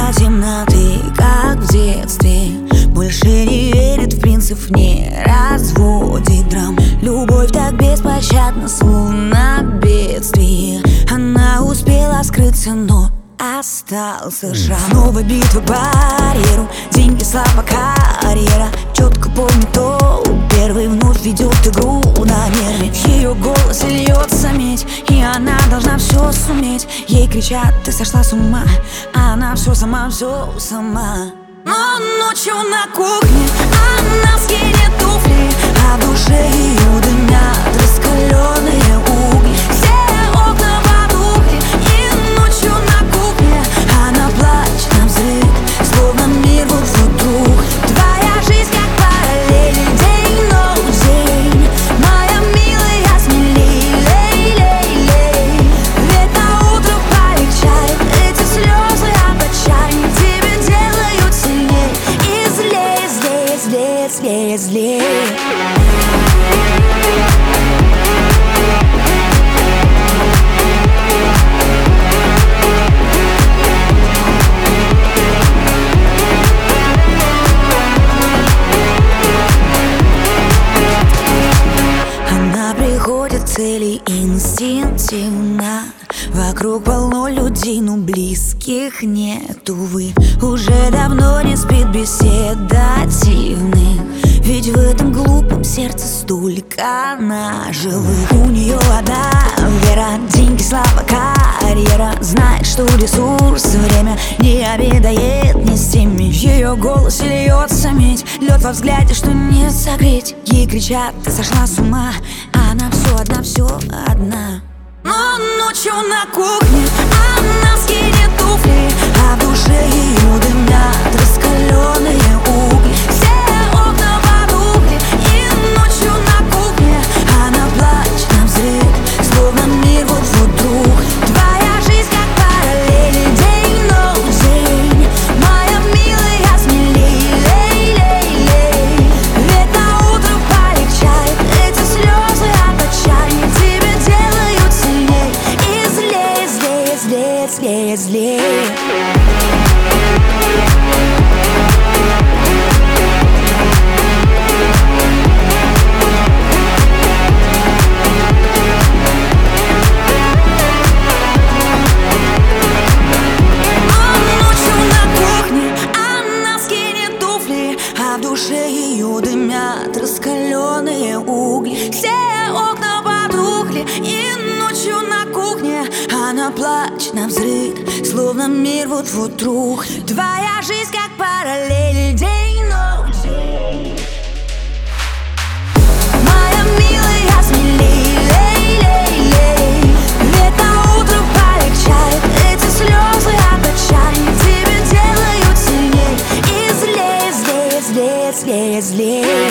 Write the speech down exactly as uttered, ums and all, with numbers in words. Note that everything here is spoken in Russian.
до темноты, как в детстве. Больше не верит в принцип, не разводит драм. Любовь так беспощадна, словно бедствие. Она успела скрыться, но остался шрам. Снова битва по барьеру, деньги, слава, карьера. Четко помню то, первый вновь ведет игру на нерве. В ее голосе льется медь, и она должна все суметь. Ей кричат: ты сошла с ума, а она все сама, все сама. Но ночью на кухне она скинет туфли, а в душе ее дымят раскаленные угли. Все окна потухли, и ночью на кухне она плачет на взрыв, словно мир вот вдруг. Твоя жизнь как параллель, день, ночь, день. Моя милая, смелей, лей, лей, лей. Ведь на утро полегчает, эти слезы от отчаяния тебя делают сильней. И злее, злее, злее, злее, злее. Цели инстинктивно. Вокруг полно людей, но близких нет, увы. Уже давно не спит беседа дивных, ведь в этом глупом сердце столько наживых. У нее одна вера, деньги, слава, карьера. Знает, что ресурс, время не обедает ни с теми. В ее голосе льется медь, лед во взгляде, что не согреть. Ей кричат: ты сошла с ума, а она все одна, все одна. Но ночью на кухне она скинет туфли, а в душе ее дымят раскаленные угли. Все окна потухли, и ночью на кухне она плачет на взрыв, словно мир вот вдруг. Твоя жизнь как параллель, день, ночь, день. Моя милая, смелей, лей, лей, лей. Ведь на утро полегчает, эти слезы от отчаяния тебя делают сильней. И злее, злее, злее, злее, злее. А в душе ее дымят раскаленные угли. Все окна потухли, и ночью на кухне она плачет на взрыв, словно мир вот-вот вдруг. Твоя жизнь как параллель, день, ночь, день. Моя милая, смелей, лей, лей, лей. Ведь на утро полегчает, эти слезы от отчаяния тебя делают сильней. И злее, злее, злее, злее, злее.